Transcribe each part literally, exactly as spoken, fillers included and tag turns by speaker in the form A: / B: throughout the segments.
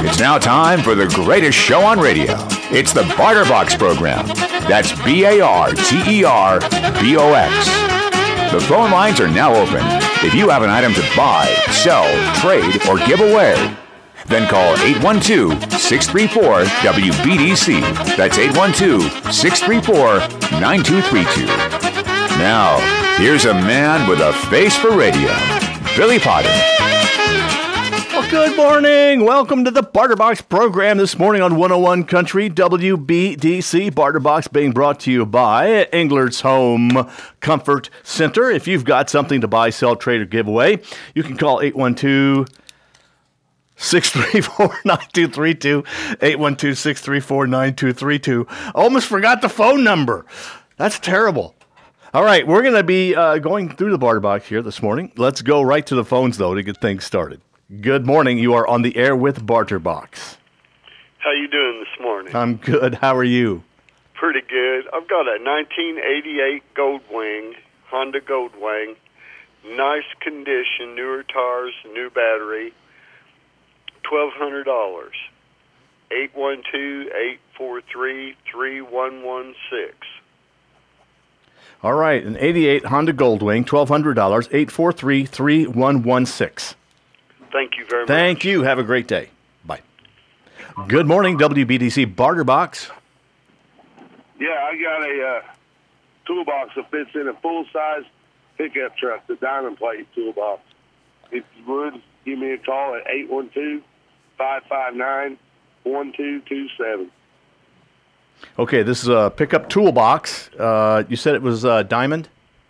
A: It's now time for the greatest show on radio. It's the Barter Box program. That's B A R T E R B O X. The phone lines are now open. If you have an item to buy, sell, trade, or give away, then call eight one two, six three four, W B D C. That's eight one two, six three four, nine two three two. Now, here's a man with a face for radio, Billy Potter.
B: Well, good morning. Welcome to the Barter Box program this morning on one oh one Country W B D C. Barter Box being brought to you by Englert's Home Comfort Center. If you've got something to buy, sell, trade, or give away, you can call eight one two, six three four, nine two three two, eight one two, six three four, nine two three two. Almost forgot the phone number. That's terrible. All right, we're going to be uh, going through the Barter Box here this morning. Let's go right to the phones, though, to get things started. Good morning. You are on the air with Barter Box.
C: How you doing this morning?
B: I'm good. How are you?
C: Pretty good. I've got a nineteen eighty-eight Goldwing, Honda Goldwing. Nice condition, newer tires, new battery. twelve hundred dollars. eight one two, eight four three, three one one six.
B: All right, an eighty-eight Honda Goldwing, twelve hundred dollars, eight four three, three one one six.
C: Thank you very much.
B: Thank you. Have a great day. Bye. Good morning, W B D C Barter Box.
D: Yeah, I got a uh, toolbox that fits in a full-size pickup truck, the diamond plate toolbox. If you would, give me a call at eight one two, five five nine, one two two seven.
B: Okay, this is a pickup toolbox. Uh, you said it was uh, diamond?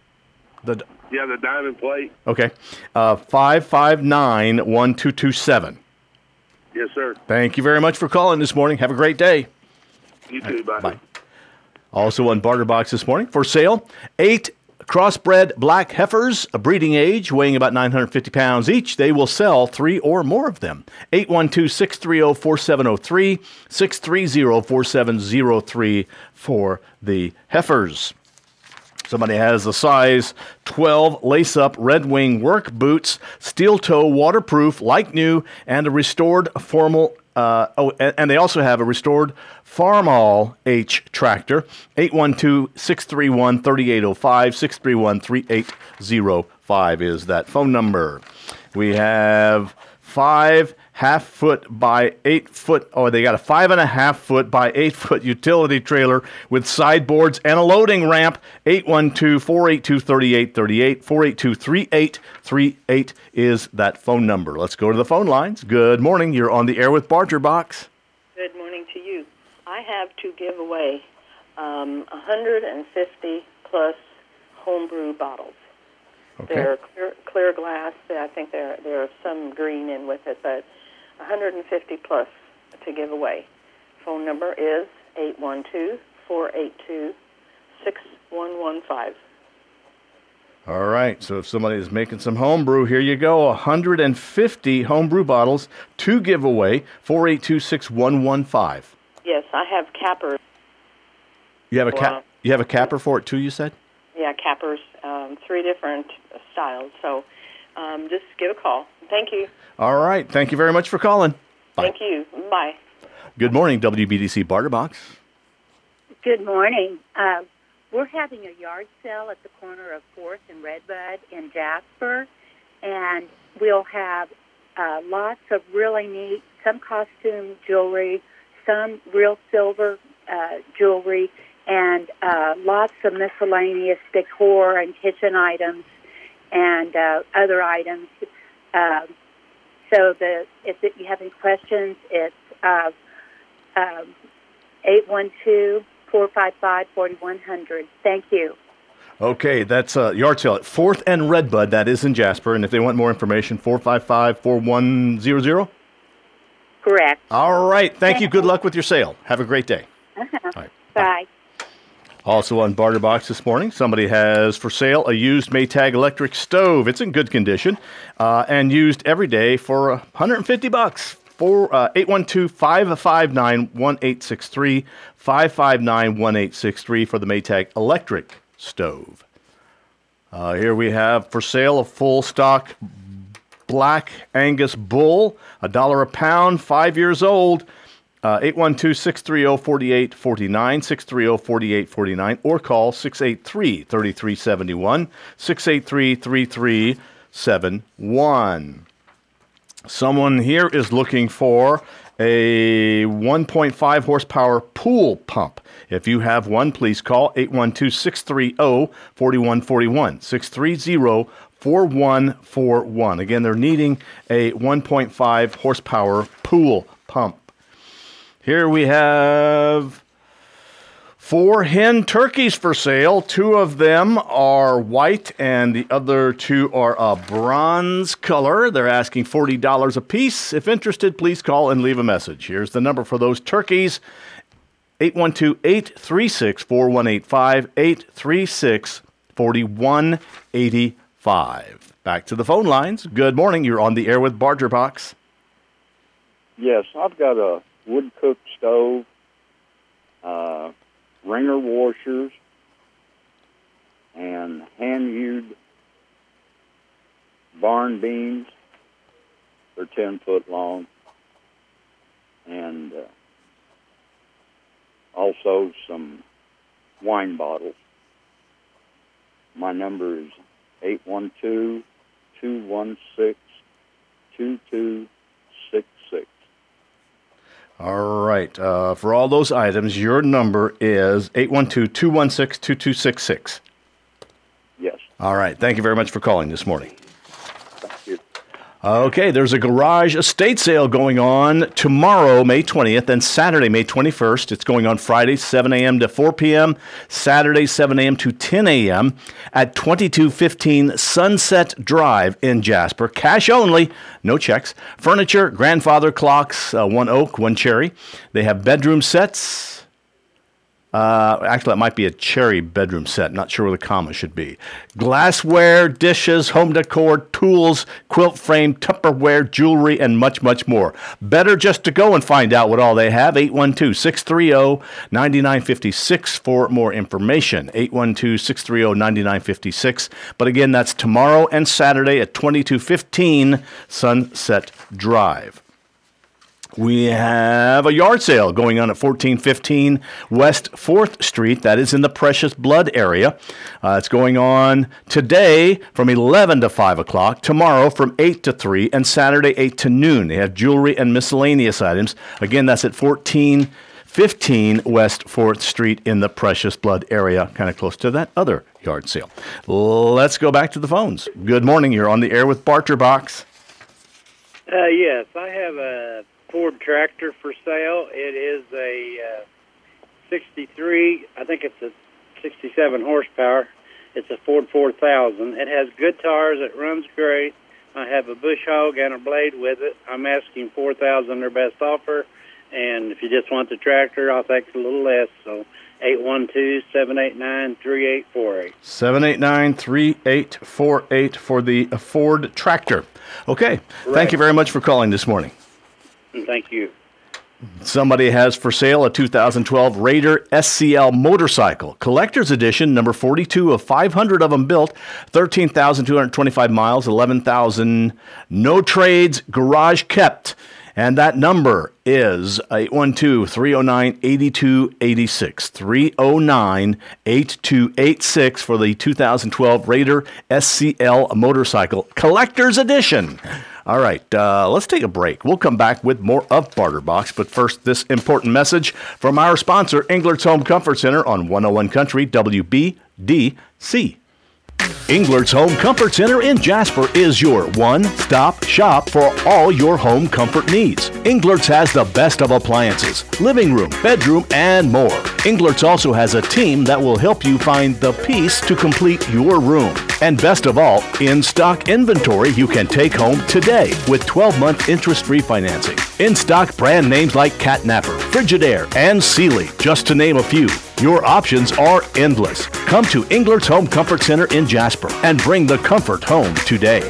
B: The
D: Yeah, the diamond plate.
B: Okay. Uh, five five nine, one two two seven.
D: Yes, sir.
B: Thank you very much for calling this morning. Have a great day.
D: You too. Bye.
B: Bye. Also on Barter Box this morning, for sale, eight crossbred black heifers, a breeding age, weighing about nine hundred fifty pounds each. They will sell three or more of them. eight one two, six three zero, four seven zero three, six three zero, four seven zero three for the heifers. Somebody has the size twelve lace-up Red Wing work boots, steel toe, waterproof, like new, and a restored formal. Uh, oh, and, and they also have a restored Farmall H tractor. eight one two, six three one, three eight zero five, six three one, three eight zero five is that phone number. We have five half foot by eight foot, or they got a five and a half foot by eight foot utility trailer with sideboards and a loading ramp. eight one two, four eight two, three eight three eight, four eight two, three eight three eight is that phone number. Let's go to the phone lines. Good morning. You're on the air with Barter Box.
E: Good morning to you. I have to give away um, one hundred fifty plus homebrew bottles.
B: Okay.
E: They're clear, clear glass. I think there there are some green in with it, but one hundred fifty plus to give away. Phone number is eight one two, four eight two, six one one five.
B: All right, so if somebody is making some homebrew, here you go, one hundred fifty homebrew bottles to give away, four eight two, six one one five.
E: Yes, I have cappers.
B: You have a
E: Wow.
B: cap? You have a capper for it too, you said?
E: Yeah, cappers, um, three different styles. So um, just give a call. Thank you.
B: All right, thank you very much for calling. Bye.
E: Thank you. Bye.
B: Good morning, W B D C Barter Box.
F: Good morning. Uh, we're having a yard sale at the corner of fourth and Redbud in Jasper, and we'll have uh, lots of really neat, some costume jewelry, some real silver uh, jewelry, and uh, lots of miscellaneous decor and kitchen items and uh, other items. Uh, so the, if you have any questions, it's uh, um, eight one two, four five five, four one zero zero. Thank you.
B: Okay, that's a yard sale at fourth and Redbud. That is in Jasper. And if they want more information, four five five, four one zero zero?
F: Correct.
B: All right. Thank you. Good luck with your sale. Have a great day.
F: Uh-huh.
B: All right.
F: Bye.
B: Also on Barter Box this morning, somebody has for sale a used Maytag electric stove. It's in good condition uh, and used every day for one hundred fifty bucks. For uh, eight one two, five five nine, one eight six three, five five nine, one eight six three for the Maytag electric stove. Uh, here we have for sale a full stock Black Angus bull, a dollar a pound, five years old. Uh, eight one two, six three zero, four eight four nine, six three zero, four eight four nine, or call six eight three, three three seven one, six eight three, three three seven one. Someone here is looking for a one point five horsepower pool pump. If you have one, please call eight one two, six three zero, four one four one, six three zero, four one four one. Again, they're needing a one point five horsepower pool pump. Here we have four hen turkeys for sale. Two of them are white and the other two are a bronze color. They're asking forty dollars a piece. If interested, please call and leave a message. Here's the number for those turkeys, eight one two, eight three six, four one eight five, eight three six, four one eight five. Back to the phone lines. Good morning. You're on the air with Barger Box.
G: Yes, I've got a wood-cooked stove, uh, ringer washers, and hand-hewed barn beams. They're ten foot long. And uh, also some wine bottles. My number is eight one two, two one six, two two six six.
B: All right. Uh, for all those items, your number is eight one two, two one six, two two six six.
G: Yes.
B: All right. Thank you very much for calling this morning.
G: Thank you.
B: Okay, there's a garage estate sale going on tomorrow, May twentieth, and Saturday, May twenty-first. It's going on Friday, seven a.m. to four p.m., Saturday, seven a.m. to ten a.m. at twenty-two fifteen Sunset Drive in Jasper. Cash only, no checks. Furniture, grandfather clocks, uh, one oak, one cherry. They have bedroom sets. Uh, actually, that might be a cherry bedroom set. Not sure where the comma should be. Glassware, dishes, home decor, tools, quilt frame, Tupperware, jewelry, and much, much more. Better just to go and find out what all they have. eight one two, six three zero, nine nine five six for more information. eight one two, six three zero, nine nine five six. But again, that's tomorrow and Saturday at twenty-two fifteen Sunset Drive. We have a yard sale going on at fourteen fifteen West fourth Street. That is in the Precious Blood area. Uh, it's going on today from eleven to five o'clock, tomorrow from eight to three, and Saturday eight to noon. They have jewelry and miscellaneous items. Again, that's at fourteen fifteen West fourth Street in the Precious Blood area, kind of close to that other yard sale. Let's go back to the phones. Good morning. You're on the air with Barger Box.
H: Uh, yes, I have a Ford tractor for sale. It is a uh, sixty-three, I think it's a sixty-seven horsepower. It's a Ford four thousand. It has good tires. It runs great. I have a bush hog and a blade with it. I'm asking four thousand dollars their best offer. And if you just want the tractor, I'll take a little less. So eight one two, seven eight nine, three eight four eight.
B: seven eight nine, three eight four eight for the Ford tractor. Okay.
H: Right.
B: Thank you very much for calling this morning.
H: Thank you.
B: Somebody has for sale a two thousand twelve Raider S C L motorcycle. Collector's edition, number forty-two of five hundred of them built, thirteen thousand two hundred twenty-five miles, eleven thousand no trades, garage kept. And that number is eight one two, three zero nine, eight two eight six, three zero nine, eight two eight six for the two thousand twelve Raider S C L motorcycle. Collector's edition. All right, uh, let's take a break. We'll come back with more of Barter Box, but first, this important message from our sponsor, Englert's Home Comfort Center on one oh one Country, W B D C. Englert's Home Comfort Center in Jasper is your one-stop shop for all your home comfort needs. Englert's has the best of appliances, living room, bedroom, and more. Englert's also has a team that will help you find the piece to complete your room. And best of all, in-stock inventory you can take home today with twelve-month interest-free financing. In-stock brand names like Catnapper, Frigidaire, and Sealy, just to name a few. Your options are endless. Come to Englert's Home Comfort Center in Jasper and bring the comfort home today.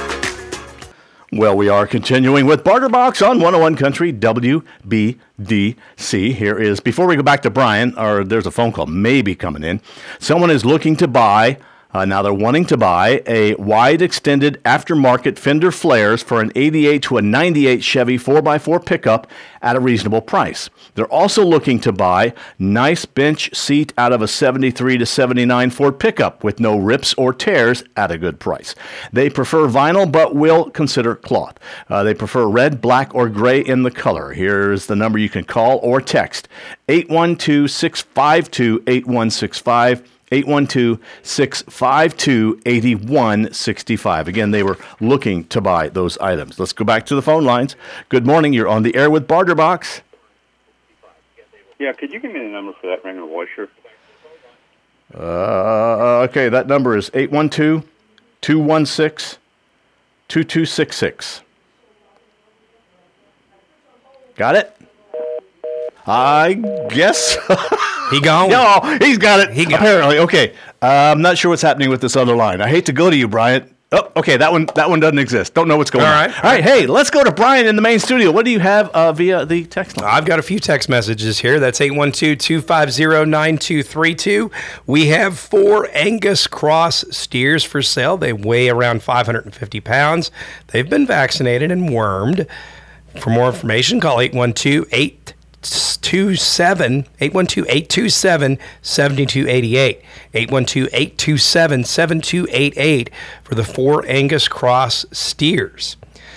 B: Well, we are continuing with Barter Box on one oh one Country, W B D C. Here is, before we go back to Brian, or there's a phone call maybe coming in. Someone is looking to buy Uh, now they're wanting to buy a wide extended aftermarket fender flares for an eighty-eight to a ninety-eight Chevy four by four pickup at a reasonable price. They're also looking to buy nice bench seat out of a seventy-three to seventy-nine Ford pickup with no rips or tears at a good price. They prefer vinyl but will consider cloth. Uh, they prefer red, black, or gray in the color. Here's the number you can call or text: eight one two, six five two, eight one six five. eight one two, six five two, eight one six five. Again, they were looking to buy those items. Let's go back to the phone lines. Good morning. You're on the air with Barter Box.
G: Yeah, could you give me the number for that ringer washer?
B: Uh, okay, that number is eight one two, two one six, two two six six. Got it? I guess.
I: He gone?
B: No, he's got it.
I: He got
B: Apparently. Okay. Uh, I'm not sure what's happening with this other line. I hate to go to you, Bryant. Oh, okay. That one that one doesn't exist. Don't know what's going
I: All
B: on.
I: right.
B: All right. Hey, let's go to Brian in the main studio. What do you have uh, via the text line?
I: I've got a few text messages here. That's eight one two, two five zero, nine two three two. We have four Angus Cross steers for sale. They weigh around five hundred fifty pounds. They've been vaccinated and wormed. For more information, call eight one two, eight two seven, eight one two, eight two seven, seven two eight eight. eight one two, eight two seven, seven two eight eight for the four Angus Cross steers.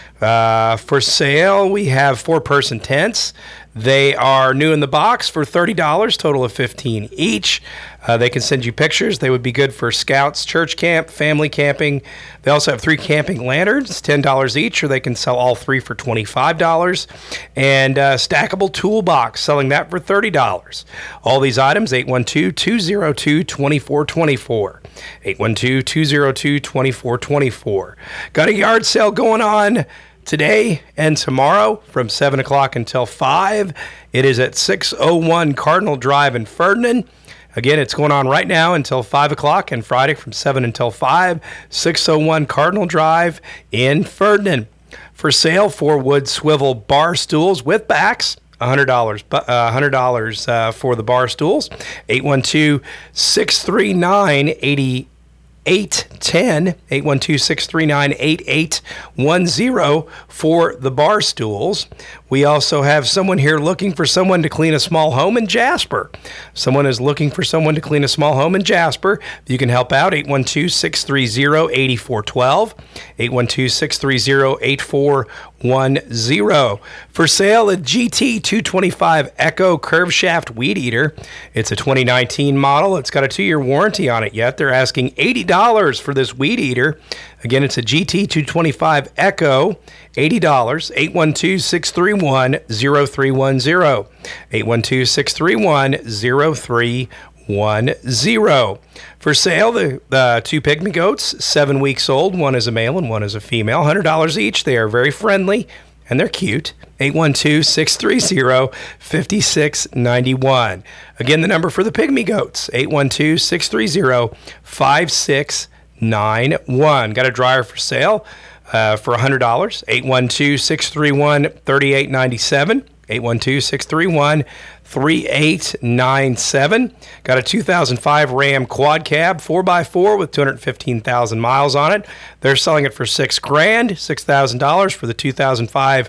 I: Uh, for sale, we have four-person tents. They are new in the box for thirty dollars, total of fifteen dollars each. Uh, they can send you pictures. They would be good for scouts, church camp, family camping. They also have three camping lanterns, ten dollars each, or they can sell all three for twenty-five dollars. And uh, stackable toolbox, selling that for thirty dollars. All these items, eight one two, two zero two, two four two four. eight one two, two zero two, two four two four. Got a yard sale going on today and tomorrow from seven o'clock until five. It is at six oh one Cardinal Drive in Ferdinand. Again, it's going on right now until five o'clock, and Friday from seven until five, six oh one Cardinal Drive in Ferdinand. For sale, four wood swivel bar stools with backs, one hundred dollars, uh, one hundred dollars uh, for the bar stools. eight one two, six three nine, eight eight one zero, eight one two, six three nine, eight eight one zero for the bar stools. We also have someone here looking for someone to clean a small home in Jasper. Someone is looking for someone to clean a small home in Jasper. You can help out, eight one two, six three zero, eight four one two, eight one two, six three zero, eight four one zero. For sale, a G T two twenty-five Echo Curve Shaft Weed Eater. It's a twenty nineteen model. It's got a two-year warranty on it yet. They're asking eighty dollars for this weed eater. Again, it's a G T two twenty-five Echo, eighty dollars, eight one two, six three one, zero three one zero, eight one two, six three one, zero three one zero. For sale, the, the two pygmy goats, seven weeks old. One is a male and one is a female, one hundred dollars each. They are very friendly and they're cute. eight one two, six three zero, five six nine one. Again, the number for the pygmy goats, eight one two, six three zero, five six nine one. Got a dryer for sale uh, for one hundred dollars, eight one two, six three one, three eight nine seven, eight one two, six three one, three eight nine seven. Got a two thousand five Ram Quad Cab four by four with two hundred fifteen thousand miles on it. They're selling it for six grand, six thousand dollars for the two thousand five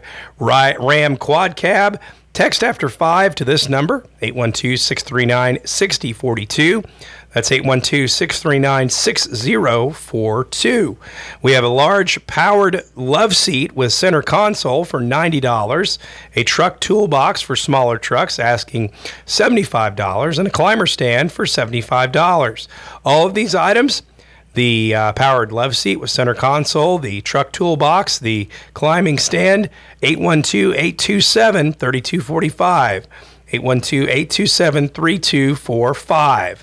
I: Ram Quad Cab. Text after five to this number, eight one two, six three nine, six zero four two. That's eight one two, six three nine, six zero four two. We have a large powered love seat with center console for ninety dollars, a truck toolbox for smaller trucks asking seventy-five dollars, and a climber stand for seventy-five dollars. All of these items, the uh, powered love seat with center console, the truck toolbox, the climbing stand, eight one two, eight two seven, three two four five, eight one two, eight two seven, three two four five.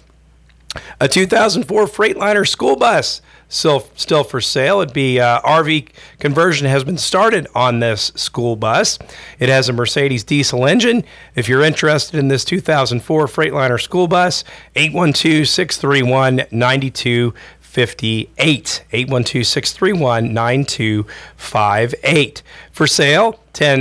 I: A two thousand four Freightliner school bus still, still for sale. It'd be uh, R V conversion has been started on this school bus. It has a Mercedes diesel engine. If you're interested in this two thousand four Freightliner school bus, eight one two, six three one, nine two five eight, eight one two, six three one, nine two five eight. For sale, ten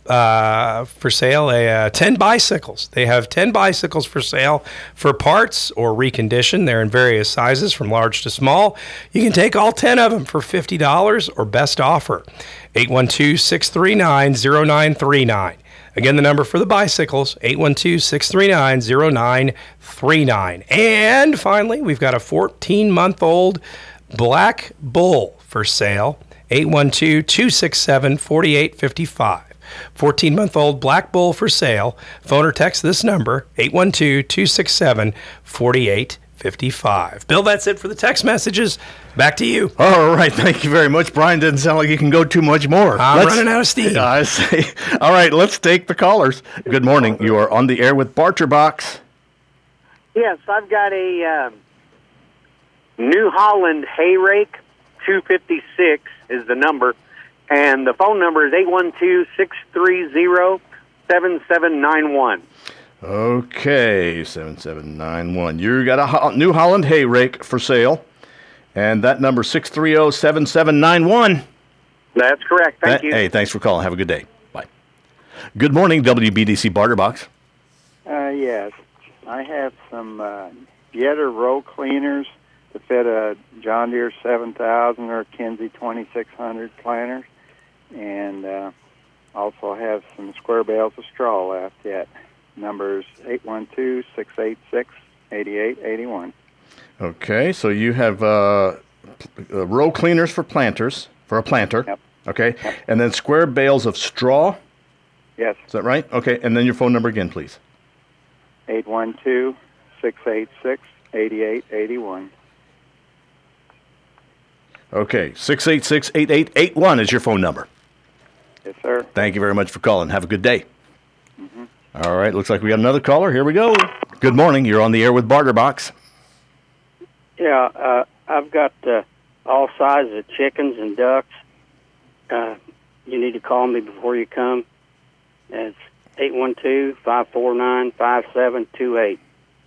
I: uh, for sale a uh, ten bicycles. They have ten bicycles for sale for parts or recondition. They're in various sizes from large to small. You can take all ten of them for fifty dollars or best offer. eight one two, six three nine, zero nine three nine. Again, the number for the bicycles, eight one two, six three nine, zero nine three nine. And finally, we've got a fourteen-month-old Black Bull for sale, eight one two, two six seven, four eight five five. fourteen-month-old Black Bull for sale. Phone or text this number, eight one two, two six seven, four eight five five. Bill, that's it for the text messages. Back to you.
B: All right. Thank you very much, Brian. Doesn't sound like you can go too much more.
I: I'm
B: Let's,
I: running out of steam.
B: I see. All right. Let's take the callers. Good morning. You are on the air with Barterbox.
J: Yes, I've got a um, New Holland hay rake. two fifty-six is the number. And the phone number is eight one two, six three zero, seven seven nine one.
B: Okay, seven seven nine one. You got a Ho- New Holland hay rake for sale, and that number six three zero, seven seven nine one.
J: That's correct. Thank
B: That-
J: you.
B: Hey, thanks for calling. Have a good day. Bye. Good morning, W B D C Barterbox.
K: Uh, yes, I have some uh, Yetter row cleaners to fit a John Deere seven thousand or a Kinsey twenty-six hundred planters, and uh, also have some square bales of straw left yet. Numbers eight one two, six eight six, eight eight eight one.
B: Okay, so you have uh, uh, row cleaners for planters, for a planter.
K: Yep.
B: Okay,
K: Yep.
B: and then square bales of straw.
K: Yes.
B: Is that right? Okay, and then your phone number again, please.
K: eight one two, six eight six, eight eight eight one.
B: Okay, six eight six, eight eight eight one is your phone number.
K: Yes, sir.
B: Thank you very much for calling. Have a good day.
K: Mm-hmm.
B: All right, looks like we got another caller. Here we go. Good morning. You're on the air with Barterbox.
H: Yeah, uh, I've got uh, all sizes of chickens and ducks. Uh, you need to call me before you come. It's eight one two, five four nine, five seven two eight.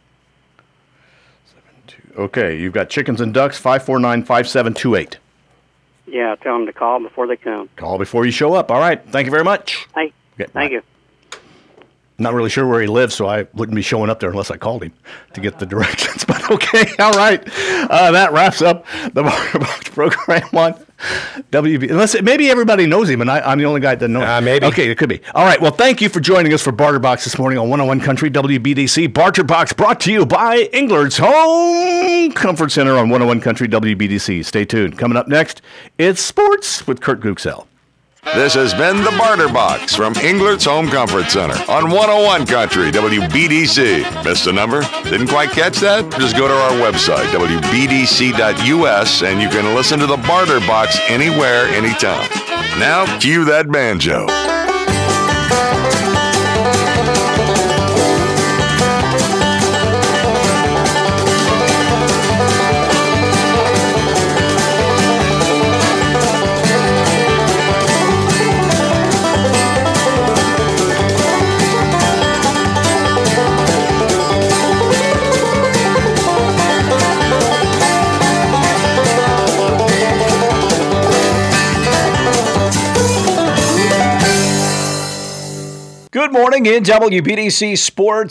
B: Okay, you've got chickens and ducks, five four nine, five seven two eight.
H: Yeah, tell them to call before they come.
B: Call before you show up. All right, thank you very much.
H: Hey,
B: Okay,
H: thank
B: bye.
H: you.
B: Not really sure where he lives, so I wouldn't be showing up there unless I called him to get the directions. But okay, all right. Uh, that wraps up the Barterbox program on W B. Unless maybe everybody knows him, and I, I'm the only guy that doesn't know him.
I: Uh, maybe.
B: Okay, it could be. All right. Well, thank you for joining us for Barterbox this morning on one oh one Country W B D C. Barterbox brought to you by Englert's Home Comfort Center on one oh one Country W B D C. Stay tuned. Coming up next, it's sports with Kurt Guxell.
A: This has been the Barter Box from Englert's Home Comfort Center on one oh one Country W B D C. Missed a number? Didn't quite catch that? Just go to our website, W B D C dot U S, and you can listen to the Barter Box anywhere, anytime. Now, cue that banjo.
L: Good morning in W B D C Sports.